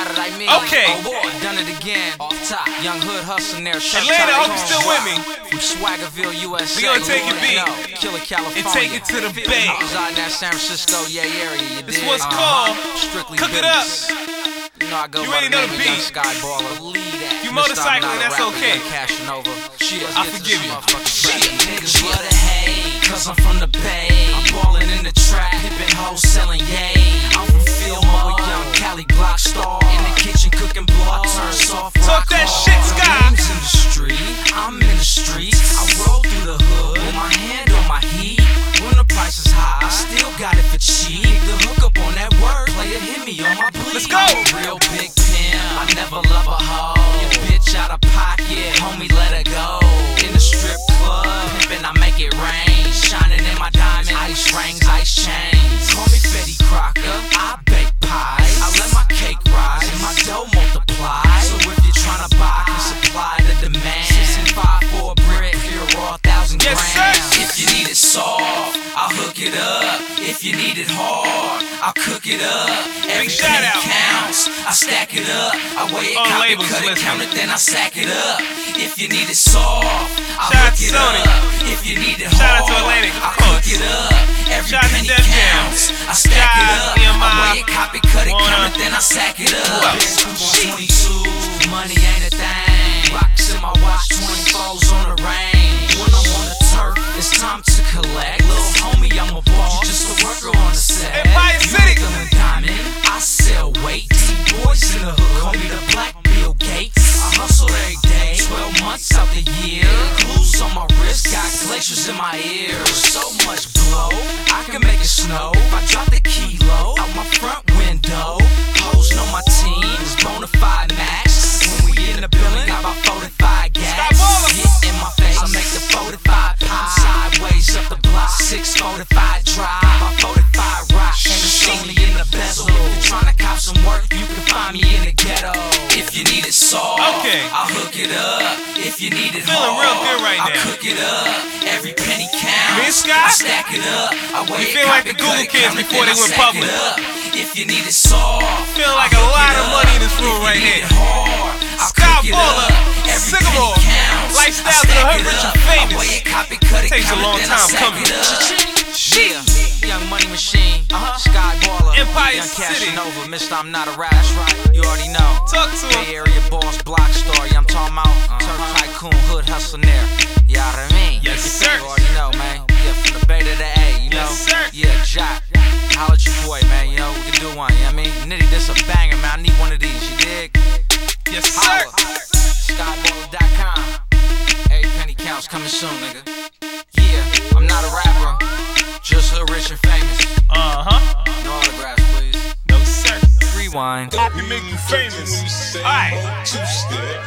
got it, I mean. Okay. Oh boy, done it again. Off top, young hood hustling there. Atlanta, hope you still with me. From Swaggerville, USA. We gonna take it beat Killer, California. and take it to the Bay. Reside in that San Francisco, area. You This dig? what's called Strictly Cook It Up. business. You know I go You by already the know name the of Young beat. Skyballer. Believe that. You Mr. I'm motorcycling, not a that's rapper, okay. Young Casanova. Let's I get to forgive this you. motherfucking track. Niggas love to hate, cause I'm from the Bay. I'm ballin' in the trap, hippin' hoes selling yay. I'm from Fillmore, young Cali block star. In the kitchen cooking block, turn soft rock Talk that hard. shit, Sky. Names in the street, I'm in the streets. I roll through the hood with my hand on my heat. When the price is high, I still got it for cheap. The hook up on that word, play it, hit me on my bleed. Let's go. I'm a real big pimp, I never love a hoe. Your bitch out of pocket, homie, let her go. In the strip club, pimpin', I make it rain. Shining in my diamond, ice rings, ice chains. Call me Fetty Crocker, I bake pies. I let my cake rise and my dough multiply. So if you're tryna buy, I can supply the demand. 6 and 5 for a brick, pure raw 1,000 Yes, grams. sir. If you need it soft, I'll hook it up. If you need it hard, I'll cook it up. Every shout penny out. counts, I stack it up. I weigh it, All copy, labels cut it, listen. count it, then I sack it up. If you need it soft, I'll Shout out hook to it Sony. up. If you need it Shout out hard, to Atlantic I'll Coast. cook it up. Every Shout out to penny Def Jam. counts, I stack Shout it out up. to EMI. I weigh it, copy, cut it, Wanna. count it, then I sack it up. else? Bitch, 22, money ain't a thing. Rocks in my watch, 24s on the range. When I'm on the turf, it's time to collect. Little homie, I'm a boss, just a worker on the set. Empire You City. nickel and diamond, I sell weight. Boys in the hood call me the Black Bill Gates. I hustle every day, 12 months out the year. Glues on my wrist, got glaciers in my ears. So much blow, I can make it snow. If I drop the kilo out my front window, hoes know my team is bonafide max. When we in the building, got about 45 gas. Skyballer. Get in my face, I make the 45 pop. Sideways up the block, 645 drive. My 45 rock, and it's only in the bezel. If you're tryna cop some work, you can find me in the ghetto. If you need it soft, Okay. I'll hook it up. If you need it Feeling hard, real good right I'll now. cook it up. Every penny counts. Me and Sky? I stack it up. I weigh feel it, like copy, the Google cut it, kids count it, before then they I went stack public. it up. If you need it soft, Feel like I'll a hook lot it of up. money in this room If right you need here. it hard, I'll cook it Skyballer, up. Every Sycamore, penny counts. Lifestyle I to the stack hood, it rich up. and famous. I weigh it, copy, cut it, Takes a count it, long then I time stack coming. it up. Shit. Young Money Machine, Skyballer, Empire Young City. Casanova, Mr. I'm not a rap. That's right, you already know. Talk to him. Bay Area boss, block star, I'm talking about. Turf tycoon, hood hustler there. You know what I mean? Yes, sir. You already know, man. Yeah, from the Bay to the A, you know? Yes, sir. Yeah, Jock. Holla at your boy, man. You know, we can do one, you know what I mean? Nitty, this a banger, man. I need one of these, you dig? Yes, sir. Holla. Skyballer.com. Every penny counts, coming soon, nigga. Yeah, I'm not a rapper. Just hood rich and famous. No autographs, please. No, sir. Rewind. You make you famous. Alright.